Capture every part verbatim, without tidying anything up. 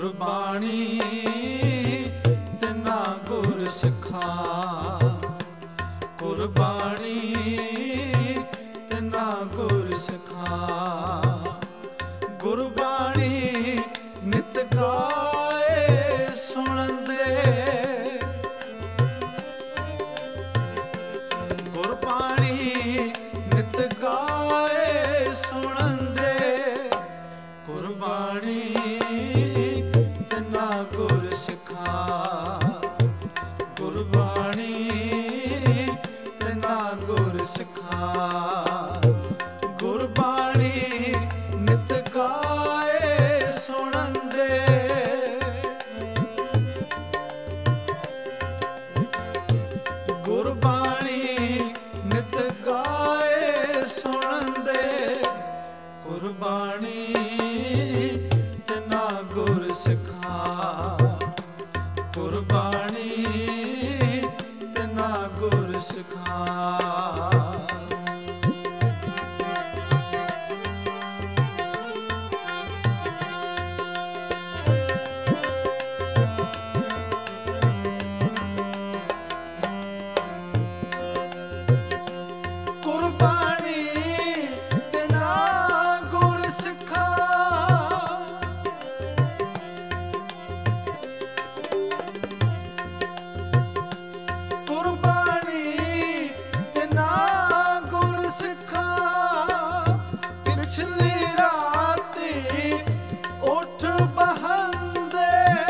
ਗੁਰਬਾਣੀ ਤਿਨਾ ਗੁਰ ਸਿਖਾ, ਗੁਰਬਾਣੀ ਤਿਨਾ ਗੁਰ ਸਿਖਾ। ਗੁਰਬਾਣੀ ਨਿਤ ਗਾਏ ਸੁਣਦੇ, ਗੁਰਬਾਣੀ ਨਿਤ ਗਾਏ ਸੁਣਦੇ। ਗੁਰਬਾਣੀ ਤਿਨਾ ਗੁਰ ਸਿਖਾ, ਗੁਰਬਾਣੀ ਤਿਨਾ ਗੁਰ ਸਿਖਾ। ਗੁਰਬਾਣੀ ਨਿਤ ਗਾਏ ਸੁਣਦੇ, ਗੁਰਬਾਣੀ ਨਿਤ ਗਾਏ ਸੁਣਦੇ। ਗੁਰਬਾਣੀ ਤਿਨਾ ਗੁਰ ਸਿਖਾ, ਗੁਰਬਾਣੀ ਤਿਨਾ ਗੁਰ ਸਿਖਾ। ਗੁਰਬਾਣੀ ਤਿਨਾ ਗੁਰ ਸਿਖਾ, ਗੁਰਬਾਣੀ ਤਿਨਾ ਗੁਰ ਸਿਖਾ। ਪਿਛਲੀ ਰਾਤੀ ਉੱਠ ਬਹੰਦੇ,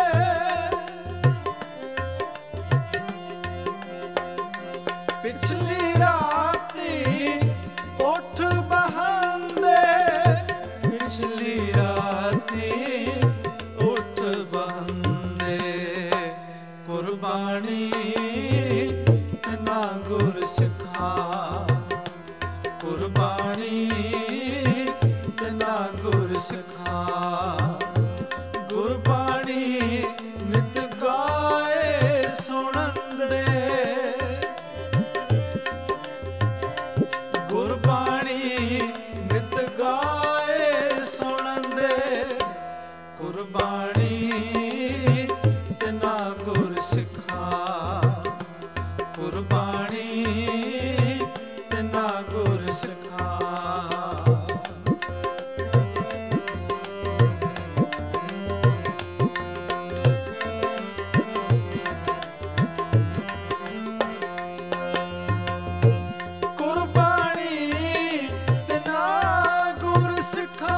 ਪਿਛਲੀ ਰਾਤੀ ਉੱਠ ਬਹੰਦੇ, ਪਿਛਲੀ ਰਾਤੀ ਉੱਠ ਬਹੰਦੇ। ਗੁਰਬਾਣੀ ਤਿਨਾ ਗੁਰ ਸਿਖਾ, ਗੁਰਬਾਣੀ ਤਿਨਾ ਗੁਰ ਸਿਖਾ। ਗੁਰਬਾਣੀ ਨਿਤ ਗਾਏ ਸੁਣਦੇ, ਗੁਰਬਾਣੀ ਨਿਤ ਗਾਏ ਸੁਣਦੇ। ਗੁਰਬਾਣੀ ਤਿਨਾ ਗੁਰ ਸਿਖਾ, ਗੁਰਬਾਣੀ ਤਿਨਾ ਗੁਰ ਸਿਖਾ। ਗੁਰਬਾਣੀ ਤਿਨਾ ਗੁਰ ਸਿਖਾ,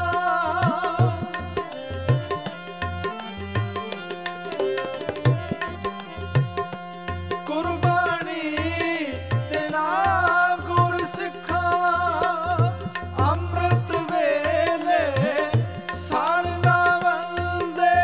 ਗੁਰਬਾਣੀ ਤਿਨਾ ਗੁਰ ਸਿਖਾ। ਅੰਮ੍ਰਿਤ ਵੇਲੇ ਸਾਰ ਨਾ ਵੰਦੇ,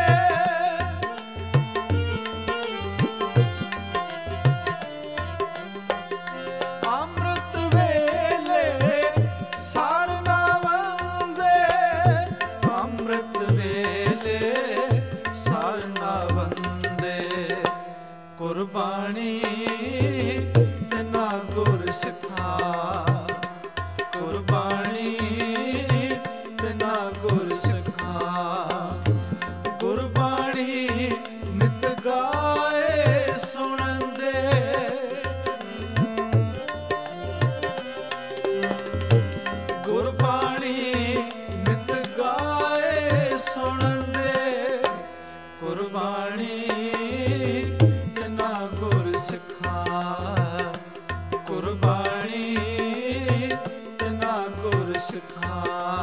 ਅੰਮ੍ਰਿਤ ਵੇਲੇ ਸਾਰ ਨਾ ਵੰਦੇ, ਅੰਮ੍ਰਿਤ ਵੇਲੇ ਸਾਰ ਨਾ ਵੰਦੇ। ਗੁਰਬਾਣੀ ਤਿਨਾ ਗੁਰ ਸਿਖਾ, ਗੁਰਬਾਣੀ ਤਿਨਾ ਗੁਰ ਸਿਖਾ। ਗੁਰਬਾਣੀ ਨਿਤ ਗਾਏ ਸੁਣਦੇ, ਗੁਰਬਾਣੀ ਨਿਤ ਗਾਏ ਸੁਣਦੇ। ਗੁਰਬਾਣੀ ਤਿਨਾ ਗੁਰ ਸਿਖਾ, ਗੁਰਬਾਣੀ ਤਿਨਾ ਗੁਰ ਸਿਖਾ।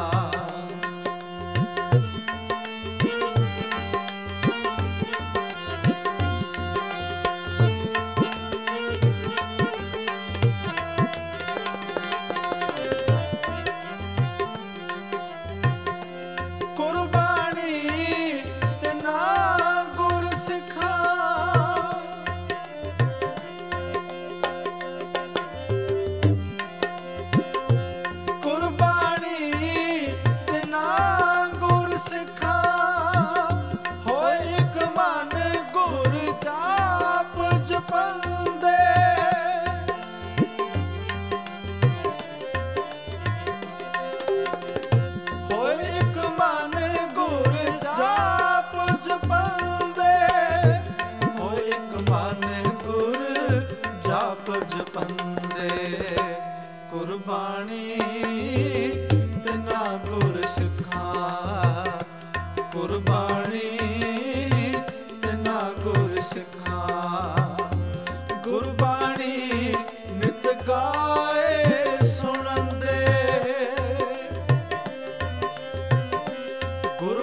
ਗੁਰਬਾਣੀ ਤਿਨਾ ਗੁਰ ਸਿਖਾ,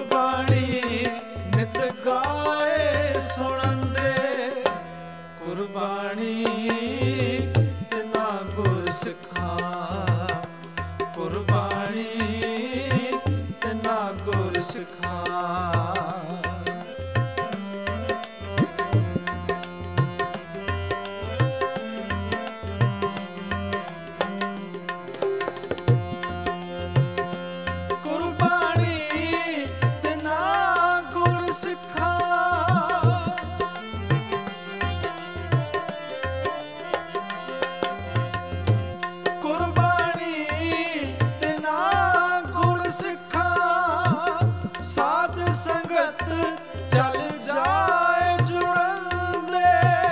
ਗੁਰਬਾਣੀ ਨਿਤ ਗਾਏ ਸੁਣਦੇ, ਗੁਰਬਾਣੀ ਤਿਨਾ ਗੁਰ ਸਿਖਾ, ਗੁਰਬਾਣੀ ਤਿਨਾ ਗੁਰ ਸਿਖਾ। ਸਾਧ ਸੰਗਤ ਚੱਲ ਜਾਏ ਜੁੜੰਦੇ,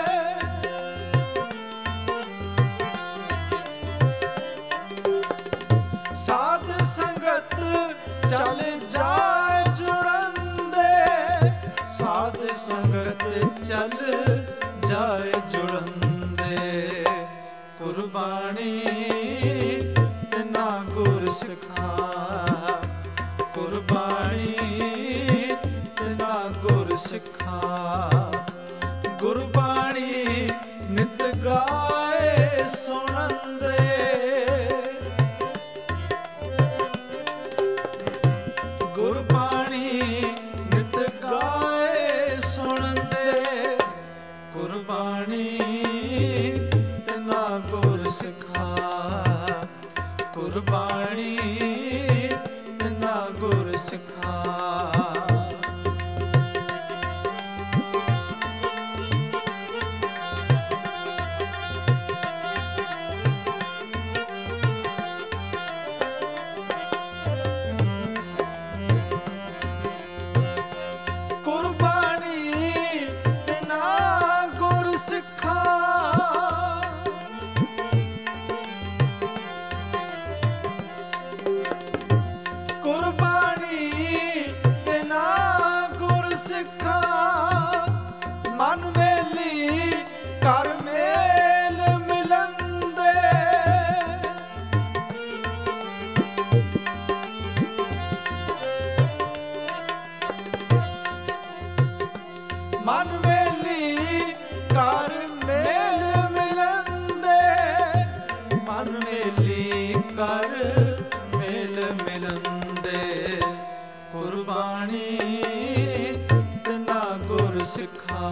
ਸਾਧ ਸੰਗਤ ਚੱਲ ਜਾਏ ਜੁੜੰਦੇ, ਸਾਧ ਸੰਗਤ ਚੱਲ ਜਾਏ ਜੁੜੰਦੇ, ਗੁਰਬਾਣੀ ਤਿਨਾ ਗੁਰ ਸਿਖਾ, ਗੁਰਬਾਣੀ ਤਿਨਾ ਗੁਰ ਸਿਖਾ। ਗੁਰਬਾਣੀ ਨਿਤ ਗਾਏ ਸੁਣੰਦੇ, ਗੁਰਬਾਣੀ ਨਿਤ ਗਾਏ ਸੁਣੰਦੇ, ਗੁਰਬਾਣੀ ਤਿਨਾ ਗੁਰ ਸਿਖਾ, ਗੁਰਬਾਣੀ ਤਿਨਾ ਗੁਰ ਸਿਖਾ। ਗੁਰਬਾਣੀ ਤਿਨਾ ਗੁਰ ਸਿਖਾ, ਗੁਰਬਾਣੀ ਤਿਨਾ ਗੁਰ ਸਿਖਾ। ਮਨ ਮੇਲੀ ਕਰ ਮੇਲ ਮਿਲੰਦੇ, ਮਨ ਮੇਲੀ ਕਰ ਮੇਲ ਮਿਲੰਦੇ, ਮਨ ਮੇਲੀ ਕਰ ਮੇਲ ਮਿਲੰਦੇ, ਗੁਰਬਾਣੀ ਤਿਨਾ ਗੁਰ ਸਿਖਾ,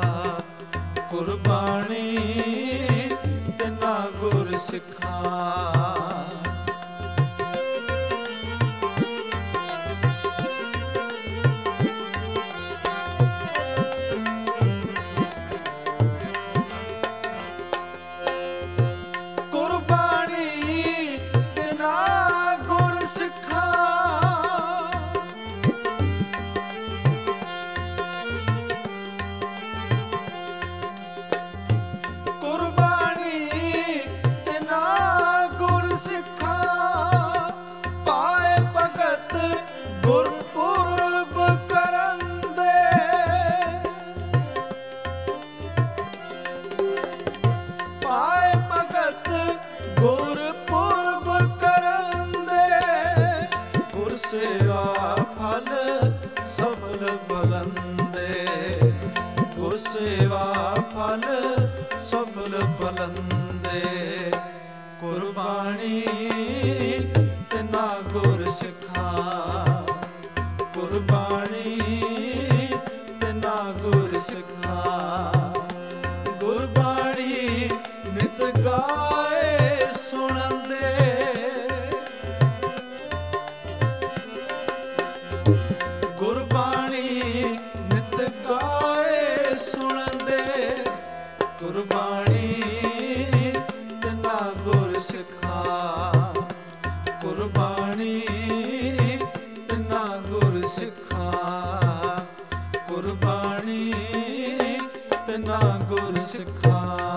ਗੁਰਬਾਣੀ ਤਿਨਾ ਗੁਰ ਸਿਖਾ। ਗੁਰਬਾਣੀ ਤਿਨਾ ਗੁਰ ਸਿਖਾ, ਗੁਰਬਾਣੀ ਤਿਨਾ ਗੁਰ ਸਿਖਾ। ਪਾਏ ਭਗਤ ਗੁਰਪੁਰਬ ਕਰੰਦੇ, ਪਾਏ ਭਗਤ ਗੁਰਪੁਰਬ ਕਰੰਦੇ, ਗੁਰ ਸੇਵਾ ਫਲ ਸਫਲ ਬਲੰਦੇ, ਗੁਰ ਸੇਵਾ ਫਲ ਸਫਲ ਬਲੰਦੇ, ਗੁਰਬਾਣੀ ਤਿਨਾ ਗੁਰ ਸਿਖਾ, ਗੁਰਬਾਣੀ ਤਿਨਾ ਗੁਰ ਸਿਖਾ। ਗੁਰਬਾਣੀ ਨਿਤ ਗਾਏ ਸੁਣੰਦੇ, ਗੁਰਬਾਣੀ ਨਿਤ ਗਾਏ ਸੁਣੰਦੇ, ਗੁਰਬਾਣੀ ਤਿਨਾ ਗੁਰ ਸਿਖਾ, ਗੁਰਬਾਣੀ ਤਿਨਾ ਗੁਰ ਸਿਖਾ, ਗੁਰਬਾਣੀ ਤਿਨਾ ਗੁਰ ਸਿਖਾ।